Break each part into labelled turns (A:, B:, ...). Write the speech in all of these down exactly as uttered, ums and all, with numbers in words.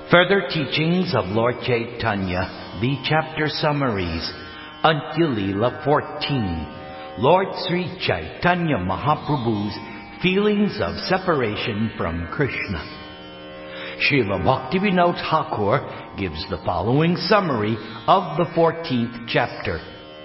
A: Further teachings of Lord Chaitanya, the chapter summaries. Antya Leela fourteen. Lord Sri Chaitanya Mahaprabhu's feelings of separation from Krishna. Srila Bhaktivinoda Thakur gives the following summary of the fourteenth chapter.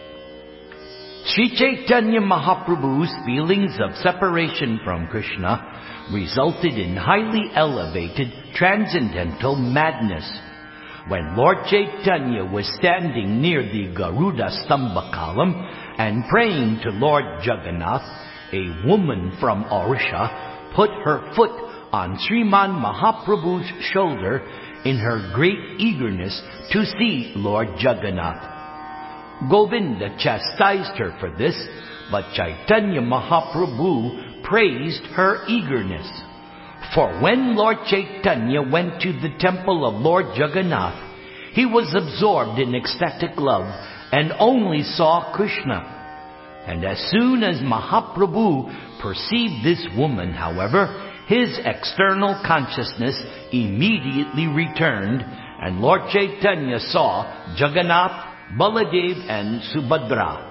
A: Sri Chaitanya Mahaprabhu's feelings of separation from Krishna resulted in highly elevated transcendental madness. When Lord Chaitanya was standing near the Garuda Stambha column and praying to Lord Jagannath, a woman from Orissa put her foot on Sriman Mahaprabhu's shoulder in her great eagerness to see Lord Jagannath. Govinda chastised her for this, but Chaitanya Mahaprabhu praised her eagerness. For when Lord Chaitanya went to the temple of Lord Jagannath, he was absorbed in ecstatic love and only saw Krishna. And as soon as Mahaprabhu perceived this woman, however, his external consciousness immediately returned, and Lord Chaitanya saw Jagannath, Baladev and Subhadra.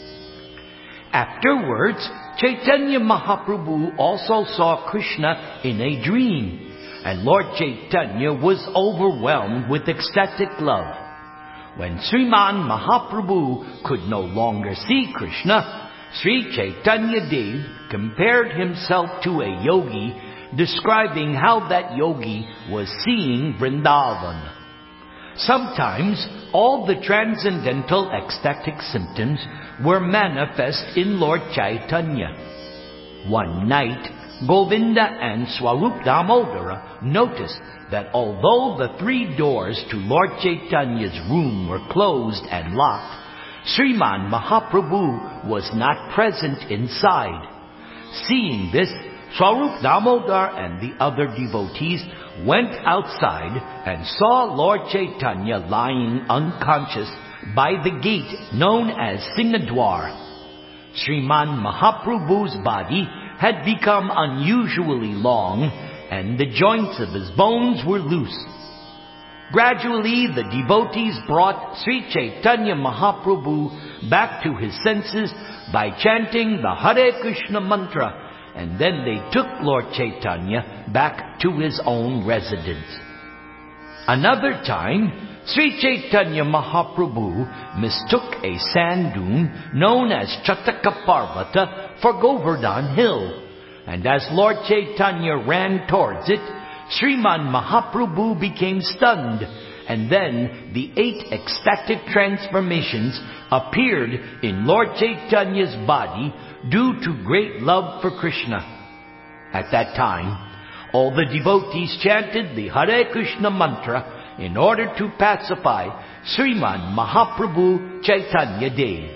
A: Afterwards, Chaitanya Mahaprabhu also saw Krishna in a dream, and Lord Chaitanya was overwhelmed with ecstatic love. When Sriman Mahaprabhu could no longer see Krishna, Sri Chaitanya Dev compared himself to a yogi, describing how that yogi was seeing Vrindavan. Sometimes all the transcendental ecstatic symptoms were manifest in Lord Chaitanya. One night, Govinda and Swarup Damodara noticed that although the three doors to Lord Chaitanya's room were closed and locked, Sriman Mahaprabhu was not present inside. Seeing this, Swarup Damodar and the other devotees went outside and saw Lord Chaitanya lying unconscious by the gate known as Singadwar. Sriman Mahaprabhu's body had become unusually long, and the joints of his bones were loose. Gradually, the devotees brought Sri Chaitanya Mahaprabhu back to his senses by chanting the Hare Krishna mantra, and then they took Lord Chaitanya back to his own residence. Another time, Sri Chaitanya Mahaprabhu mistook a sand dune known as Chataka Parvata for Govardhan Hill, and as Lord Chaitanya ran towards it, Sriman Mahaprabhu became stunned, and then the eight ecstatic transformations appeared in Lord Chaitanya's body due to great love for Krishna. At that time, all the devotees chanted the Hare Krishna mantra in order to pacify Sriman Mahaprabhu Chaitanya Dev.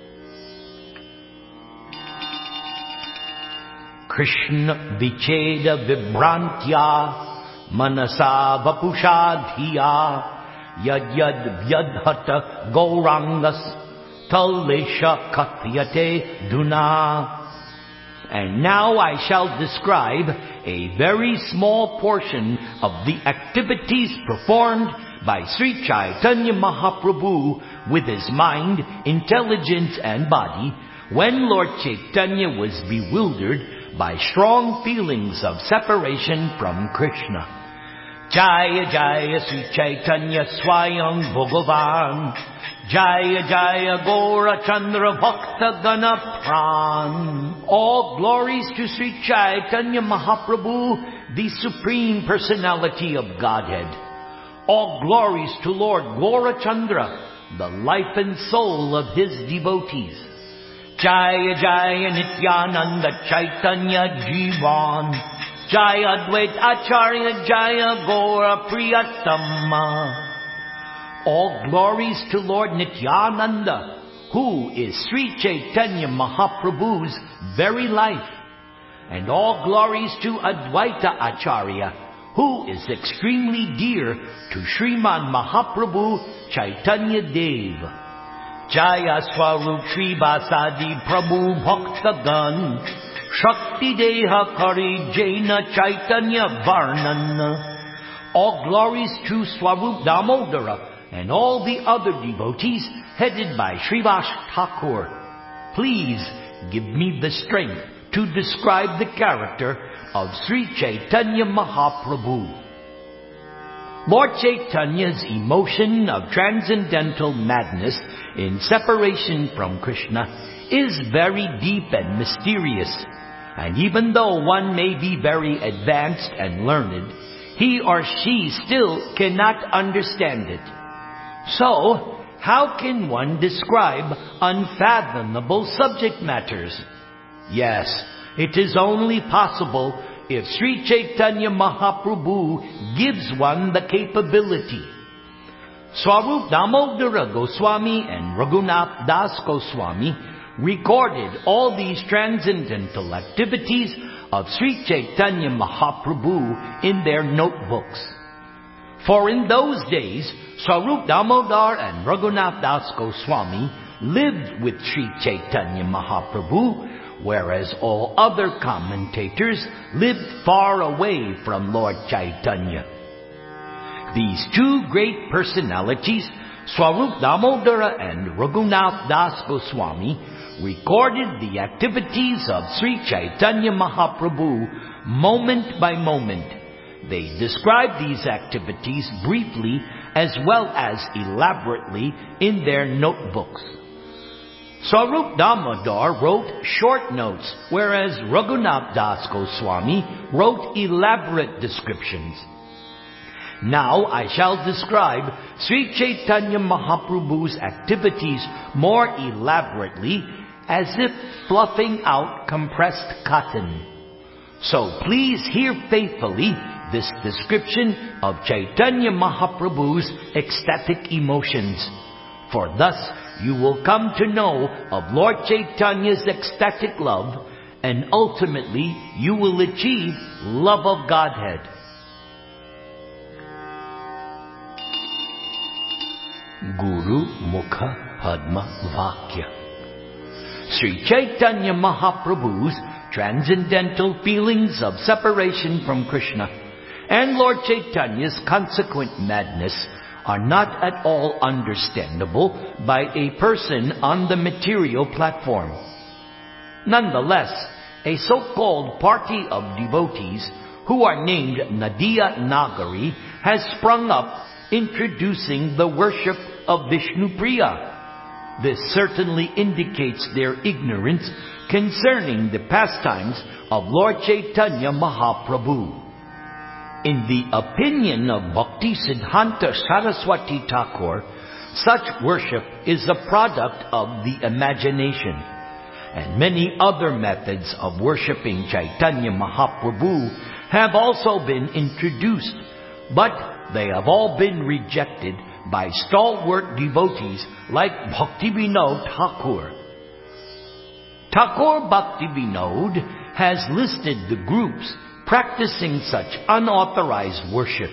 A: Krishna vicheda vibhrantya manasa vapusha dhiya yad yad vyadhata gaurangas talesha kathyate duna. And now I shall describe a very small portion of the activities performed by Sri Chaitanya Mahaprabhu with his mind, intelligence and body when Lord Chaitanya was bewildered by strong feelings of separation from Krishna. Jaya Jaya Sri Chaitanya Swayam Bhagavan, Jaya Jaya Gaura Chandra Bhakta Gana Pran. All glories to Sri Chaitanya Mahaprabhu, the Supreme Personality of Godhead. All glories to Lord Gaura Chandra, the life and soul of his devotees. Jaya Jaya Nityananda Chaitanya Jivan, Jaya Advait Acharya Jaya Gaura Priyatama. All glories to Lord Nityananda, who is Sri Chaitanya Mahaprabhu's very life. And all glories to Advaita Acharya, who is extremely dear to Sriman Mahaprabhu Chaitanya Dev. Jaya Swarup Shri Vasadi Prabhu Bhaktagan, Shakti Deha Kari Jaina Chaitanya Varnan. All glories to Swarup Damodara and all the other devotees headed by Srivas Thakur. Please give me the strength to describe the character of Sri Chaitanya Mahaprabhu. Lord Chaitanya's emotion of transcendental madness in separation from Krishna is very deep and mysterious, and even though one may be very advanced and learned, he or she still cannot understand it. So, how can one describe unfathomable subject matters? Yes, it is only possible if Sri Chaitanya Mahaprabhu gives one the capability. Swarup Damodara Goswami and Raghunath Das Goswami recorded all these transcendental activities of Sri Chaitanya Mahaprabhu in their notebooks. For in those days, Swarup Damodar and Raghunath Das Goswami lived with Sri Chaitanya Mahaprabhu, whereas all other commentators lived far away from Lord Chaitanya. These two great personalities, Swarup Damodara and Raghunath Das Goswami, recorded the activities of Sri Chaitanya Mahaprabhu moment by moment. They described these activities briefly as well as elaborately in their notebooks. Swarup Damodar wrote short notes, whereas Raghunath Das Goswami wrote elaborate descriptions. Now I shall describe Sri Chaitanya Mahaprabhu's activities more elaborately, as if fluffing out compressed cotton. So please hear faithfully this description of Chaitanya Mahaprabhu's ecstatic emotions, for thus you will come to know of Lord Chaitanya's ecstatic love, and ultimately you will achieve love of Godhead. Guru Mukha Padma Vakya. Sri Chaitanya Mahaprabhu's transcendental feelings of separation from Krishna and Lord Chaitanya's consequent madness are not at all understandable by a person on the material platform. Nonetheless, a so-called party of devotees who are named Nadia Nagari has sprung up introducing the worship of Vishnu Priya. This certainly indicates their ignorance concerning the pastimes of Lord Chaitanya Mahaprabhu. In the opinion of Bhakti Siddhanta Saraswati Thakur, such worship is a product of the imagination, and many other methods of worshipping Chaitanya Mahaprabhu have also been introduced, but they have all been rejected by stalwart devotees like Bhakti Vinod Thakur. Thakur Bhakti Vinod has listed the groups practicing such unauthorized worship: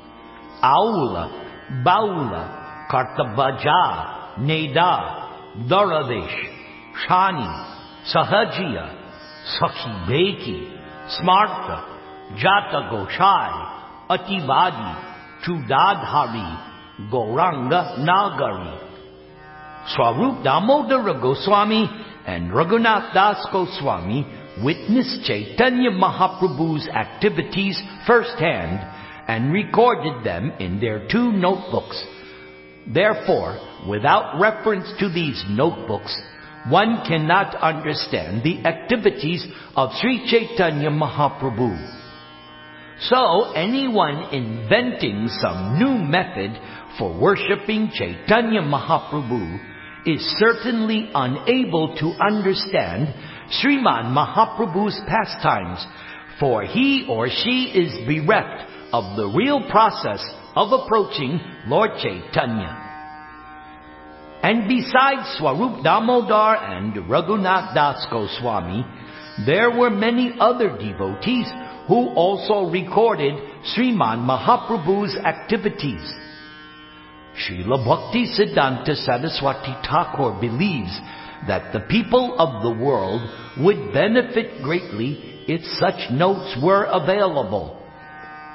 A: Aula, Baula, Kartabaja, Neda, Daradesh, Shani, Sahajiya, Sakhi Beki, Smarta, Jata Goshai, Ativadi, Chudadhari, Gauranga Nagari. Swarup Damodara Goswami and Raghunath Das Goswami witnessed Chaitanya Mahaprabhu's activities firsthand and recorded them in their two notebooks. Therefore, without reference to these notebooks, one cannot understand the activities of Sri Chaitanya Mahaprabhu. So, anyone inventing some new method for worshipping Chaitanya Mahaprabhu is certainly unable to understand Sriman Mahaprabhu's pastimes, for he or she is bereft of the real process of approaching Lord Chaitanya. And besides Swarup Damodar and Raghunath Das Goswami, there were many other devotees who also recorded Sriman Mahaprabhu's activities. Srila Bhakti Siddhanta Saraswati Thakur believes that the people of the world would benefit greatly if such notes were available.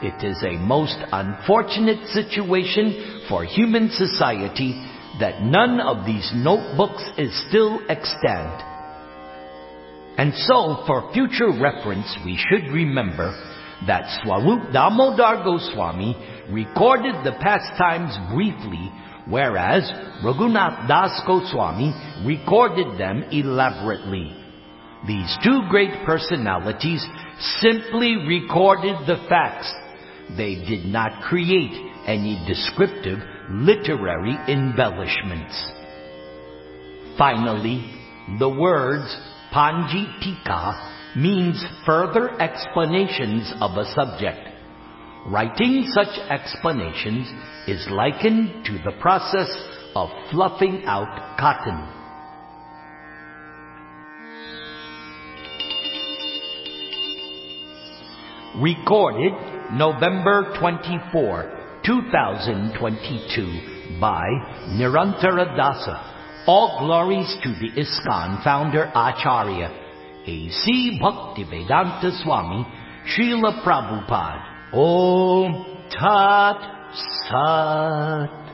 A: It is a most unfortunate situation for human society that none of these notebooks is still extant. And so, for future reference, we should remember that Swarup Damodar Goswami recorded the pastimes briefly, whereas Raghunath Das Goswami recorded them elaborately. These two great personalities simply recorded the facts. They did not create any descriptive literary embellishments. Finally, the words Panjitika means further explanations of a subject. Writing such explanations is likened to the process of fluffing out cotton. Recorded November twenty-fourth, two thousand twenty-two by Nirantara Dasa. All glories to the ISKCON founder Acharya A C Bhaktivedanta Swami Srila Prabhupada. Om Tat Sat.